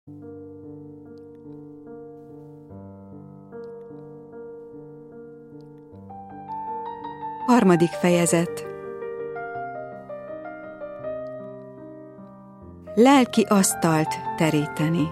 Harmadik fejezet. Lelki asztalt teríteni.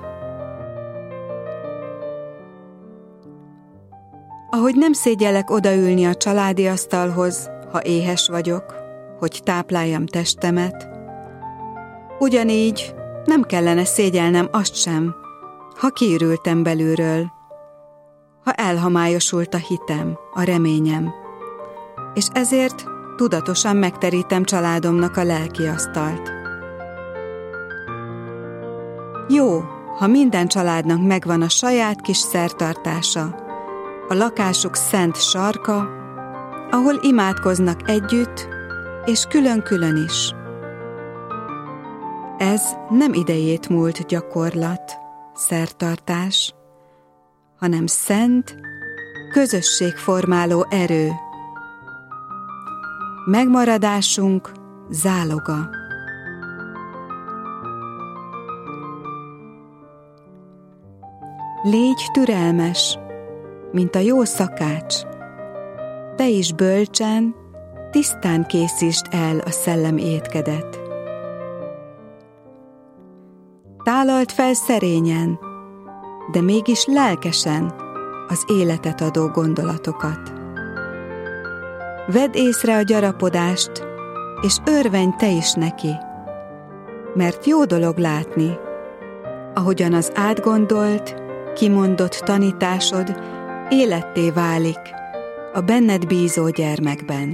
Ahogy nem szégyellek odaülni a családi asztalhoz, ha éhes vagyok, hogy tápláljam testemet, ugyanígy nem kellene szégyelnem azt sem, ha kiürültem belülről, ha elhomályosult a hitem, a reményem, és ezért tudatosan megterítem családomnak a lelki asztalt. Jó, ha minden családnak megvan a saját kis szertartása, a lakásuk szent sarka, ahol imádkoznak együtt, és külön-külön is. Ez nem idejét múlt gyakorlat, szertartás, hanem szent, közösségformáló erő. Megmaradásunk záloga. Légy türelmes, mint a jó szakács. Te is bölcsen, tisztán készítsd el a szellemi étkedet. Tálald fel szerényen, de mégis lelkesen az életet adó gondolatokat. Vedd észre a gyarapodást, és örvenj te is neki, mert jó dolog látni, ahogyan az átgondolt, kimondott tanításod életté válik a benned bízó gyermekben.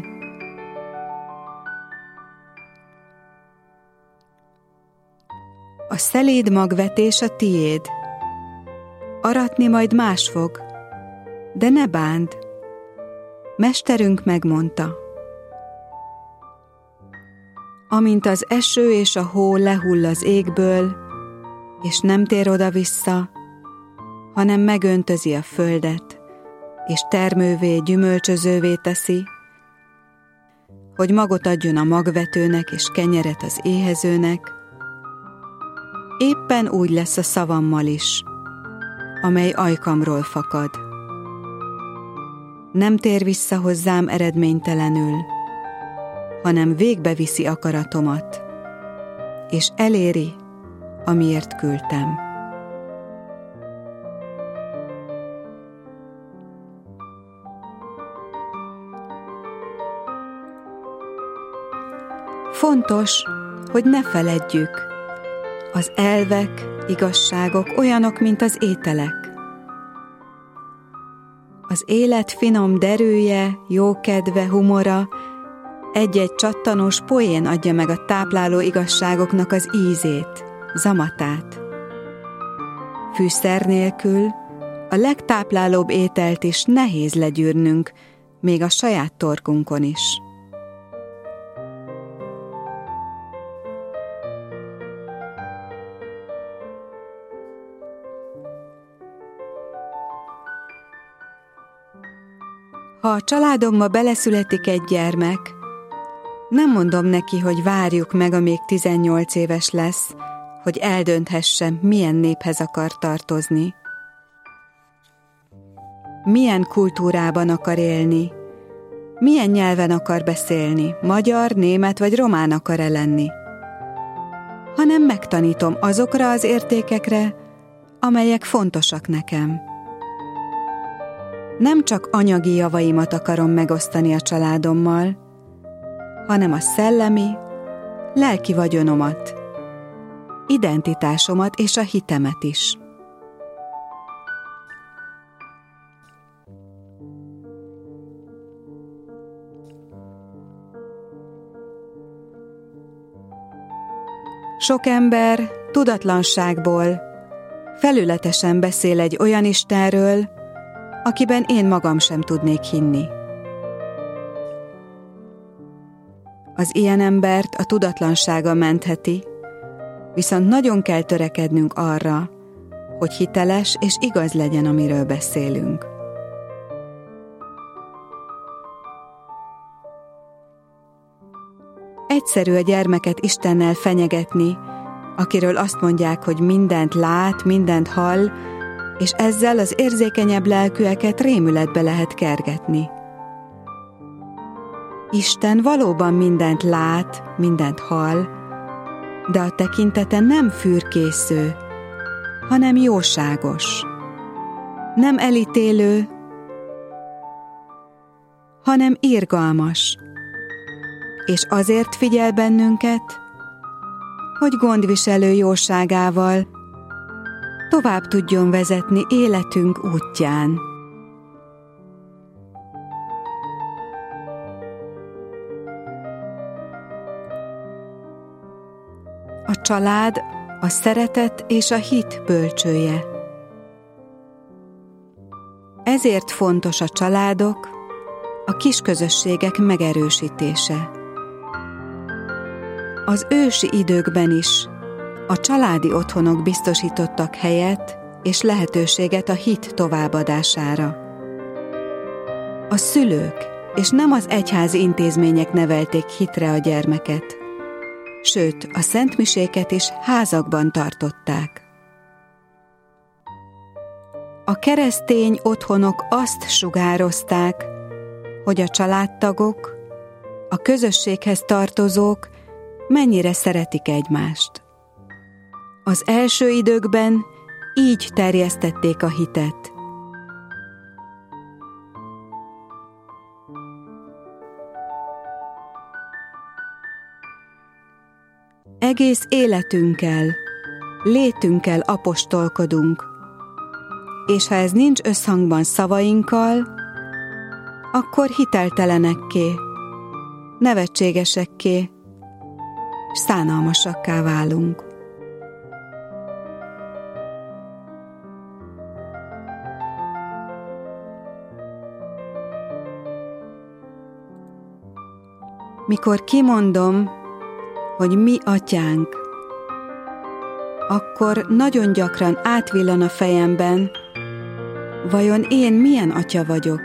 A szeléd magvetés a tiéd, aratni majd más fog, de ne bánd, mesterünk megmondta. Amint az eső és a hó lehull az égből, és nem tér oda-vissza, hanem megöntözi a földet, és termővé, gyümölcsözővé teszi, hogy magot adjon a magvetőnek és kenyeret az éhezőnek, éppen úgy lesz a szavammal is, amely ajkamról fakad. Nem tér vissza hozzám eredménytelenül, hanem végbeviszi akaratomat, és eléri, amiért küldtem. Fontos, hogy ne feledjük, az elvek, igazságok olyanok, mint az ételek. Az élet finom derűje, jókedve, humora, egy-egy csattanós poén adja meg a tápláló igazságoknak az ízét, zamatát. Fűszer nélkül a legtáplálóbb ételt is nehéz legyűrnünk, még a saját torkunkon is. Ha a családomba beleszületik egy gyermek, nem mondom neki, hogy várjuk meg, amíg 18 éves lesz, hogy eldönthesse, milyen néphez akar tartozni. Milyen kultúrában akar élni, milyen nyelven akar beszélni, magyar, német vagy román akar-e lenni. Hanem megtanítom azokra az értékekre, amelyek fontosak nekem. Nem csak anyagi javaimat akarom megosztani a családommal, hanem a szellemi, lelki vagyonomat, identitásomat és a hitemet is. Sok ember tudatlanságból felületesen beszél egy olyan Istenről, akiben én magam sem tudnék hinni. Az ilyen embert a tudatlansága mentheti, viszont nagyon kell törekednünk arra, hogy hiteles és igaz legyen, amiről beszélünk. Egyszerű a gyermeket Istennel fenyegetni, akiről azt mondják, hogy mindent lát, mindent hall, és ezzel az érzékenyebb lelkűeket rémületbe lehet kergetni. Isten valóban mindent lát, mindent hall, de a tekintete nem fürkésző, hanem jóságos. Nem elítélő, hanem irgalmas. És azért figyel bennünket, hogy gondviselő jóságával tovább tudjon vezetni életünk útján. A család a szeretet és a hit bölcsője. Ezért fontos a családok, a kisközösségek megerősítése. Az ősi időkben is a családi otthonok biztosítottak helyet és lehetőséget a hit továbbadására. A szülők és nem az egyházi intézmények nevelték hitre a gyermeket, sőt, a szentmiséket is házakban tartották. A keresztény otthonok azt sugározták, hogy a családtagok, a közösséghez tartozók mennyire szeretik egymást. Az első időkben így terjesztették a hitet. Egész életünkkel, létünkkel apostolkodunk, és ha ez nincs összhangban szavainkkal, akkor hiteltelenekké, nevetségesekké, szánalmasakká válunk. Mikor kimondom, hogy mi atyánk, akkor nagyon gyakran átvillan a fejemben, vajon én milyen atya vagyok?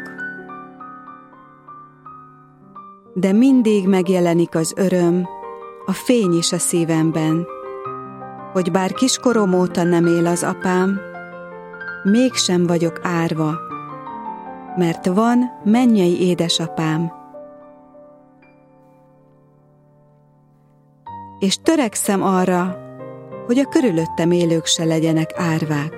De mindig megjelenik az öröm, a fény is a szívemben, hogy bár kiskorom óta nem él az apám, mégsem vagyok árva, mert van mennyei édesapám. És törekszem arra, hogy a körülöttem élők se legyenek árvák.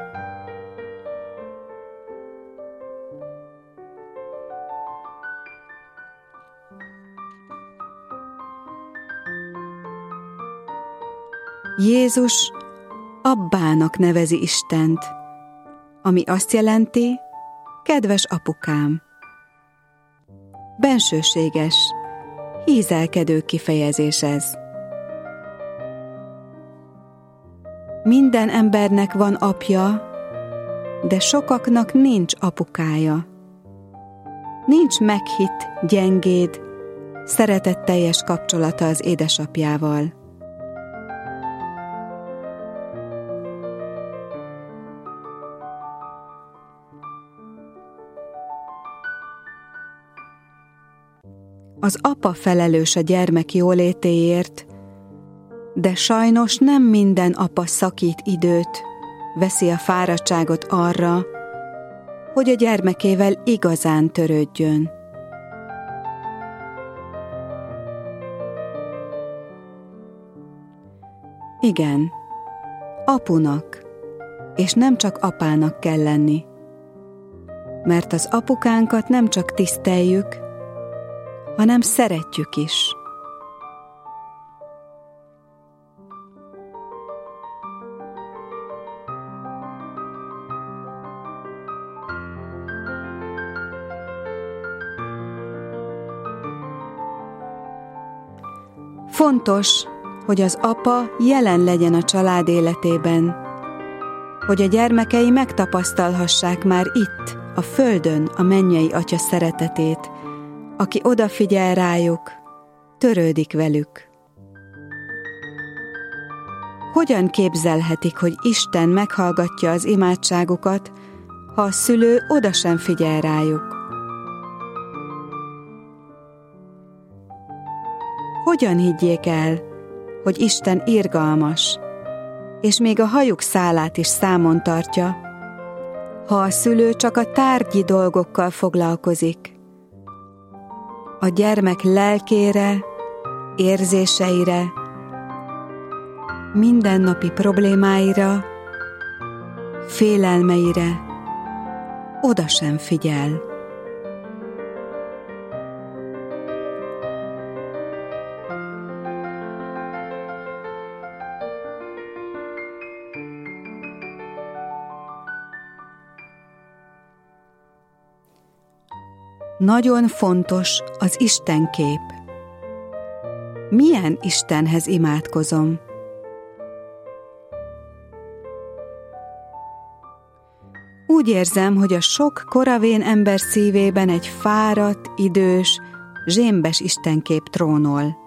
Jézus Abbának nevezi Istent, ami azt jelenti, kedves apukám. Bensőséges, hízelkedő kifejezés ez. Minden embernek van apja, de sokaknak nincs apukája. Nincs meghitt, gyengéd, szeretetteljes kapcsolata az édesapjával. Az apa felelős a gyermek jólétéért, de sajnos nem minden apa szakít időt, veszi a fáradtságot arra, hogy a gyermekével igazán törődjön. Igen, apunak, és nem csak apának kell lenni, mert az apukánkat nem csak tiszteljük, hanem szeretjük is. Fontos, hogy az apa jelen legyen a család életében, hogy a gyermekei megtapasztalhassák már itt, a földön a mennyei atya szeretetét, aki odafigyel rájuk, törődik velük. Hogyan képzelhetik, hogy Isten meghallgatja az imádságukat, ha a szülő oda sem figyel rájuk? Hogyan higgyék el, hogy Isten irgalmas, és még a hajuk szálát is számon tartja, ha a szülő csak a tárgyi dolgokkal foglalkozik. A gyermek lelkére, érzéseire, mindennapi problémáira, félelmeire oda sem figyel. Nagyon fontos az Istenkép. Milyen Istenhez imádkozom? Úgy érzem, hogy a sok koravén ember szívében egy fáradt, idős, zsémbes Istenkép trónol.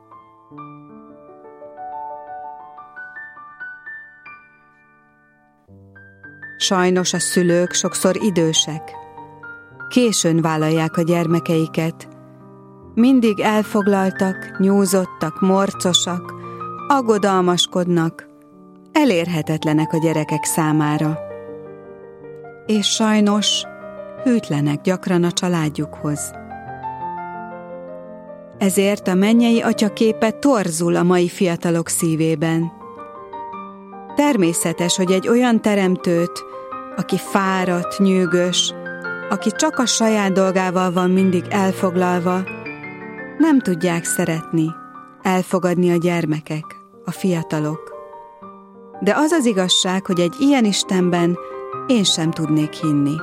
Sajnos a szülők sokszor idősek. Későn vállalják a gyermekeiket. Mindig elfoglaltak, nyúzottak, morcosak, aggodalmaskodnak, elérhetetlenek a gyerekek számára. És sajnos hűtlenek gyakran a családjukhoz. Ezért a mennyei Atya képe torzul a mai fiatalok szívében. Természetes, hogy egy olyan teremtőt, aki fáradt, nyűgös, aki csak a saját dolgával van mindig elfoglalva, nem tudják szeretni, elfogadni a gyermekek, a fiatalok. De az az igazság, hogy egy ilyen Istenben én sem tudnék hinni.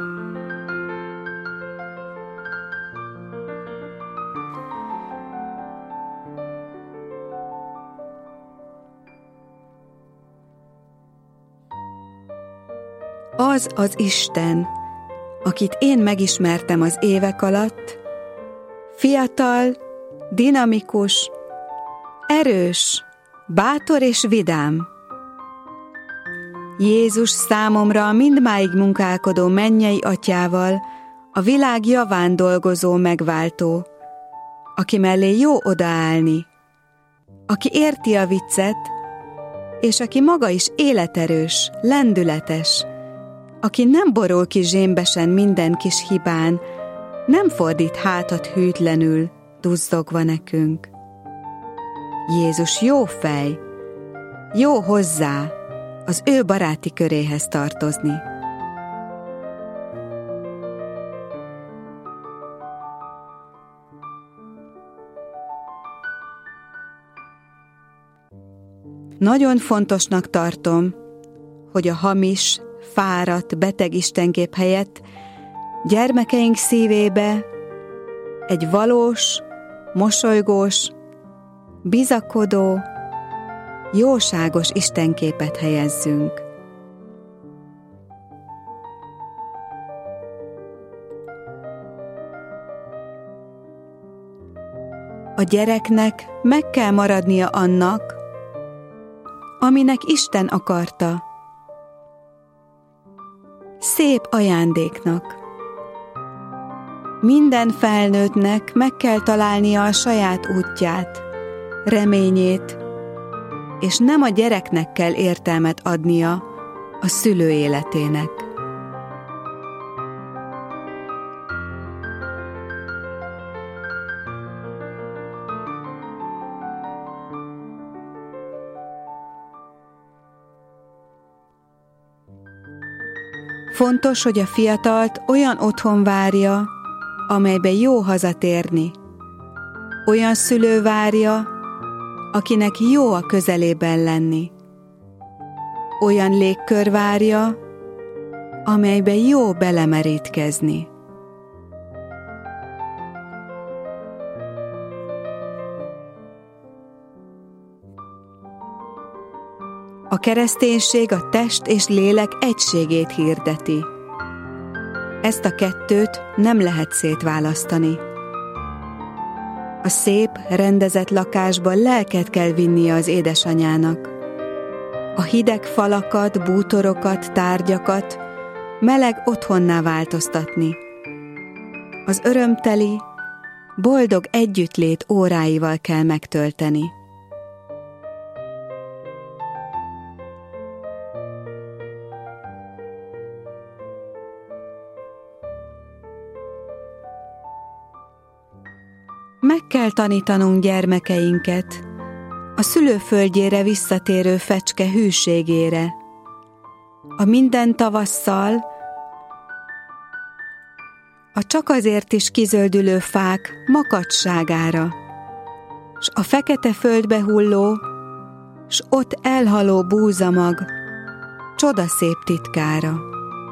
Az az Isten, akit én megismertem az évek alatt, fiatal, dinamikus, erős, bátor és vidám. Jézus számomra a mindmáig munkálkodó mennyei Atyával, a világ javán dolgozó megváltó, aki mellé jó odaállni, aki érti a viccet, és aki maga is életerős, lendületes, aki nem borul ki zsémbesen minden kis hibán, nem fordít hátat hűtlenül, duzzogva nekünk. Jézus jó fej, jó hozzá, az ő baráti köréhez tartozni. Nagyon fontosnak tartom, hogy a hamis, fáradt, beteg istenkép helyett gyermekeink szívébe egy valós, mosolygós, bizakodó, jóságos istenképet helyezzünk. A gyereknek meg kell maradnia annak, aminek Isten akarta. Szép ajándéknak. Minden felnőttnek meg kell találnia a saját útját, reményét, és nem a gyereknek kell értelmet adnia a szülő életének. Fontos, hogy a fiatalt olyan otthon várja, amelybe jó hazatérni. Olyan szülő várja, akinek jó a közelében lenni. Olyan légkör várja, amelybe jó belemerítkezni. A kereszténység a test és lélek egységét hirdeti. Ezt a kettőt nem lehet szétválasztani. A szép, rendezett lakásba lelket kell vinnie az édesanyának. A hideg falakat, bútorokat, tárgyakat meleg otthonná változtatni. Az örömteli, boldog együttlét óráival kell megtölteni. Meg kell tanítanunk gyermekeinket a szülőföldjére visszatérő fecske hűségére, a minden tavasszal, a csak azért is kizöldülő fák makacságára, s a fekete földbe hulló, s ott elhaló búzamag csodaszép titkára.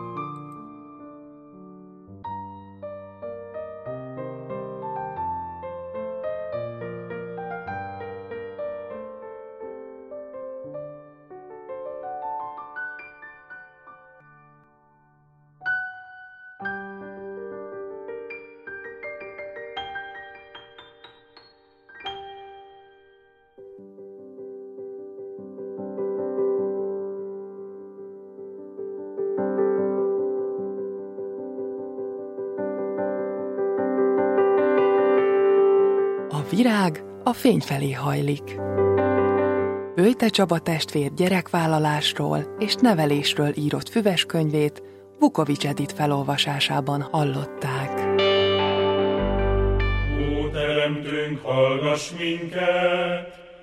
A virág a fény felé hajlik. Böjte Csaba testvér gyerekvállalásról és nevelésről írott füves könyvét Vukovics Edith felolvasásában hallották. Ó, Teremtőnk, hallgass minket!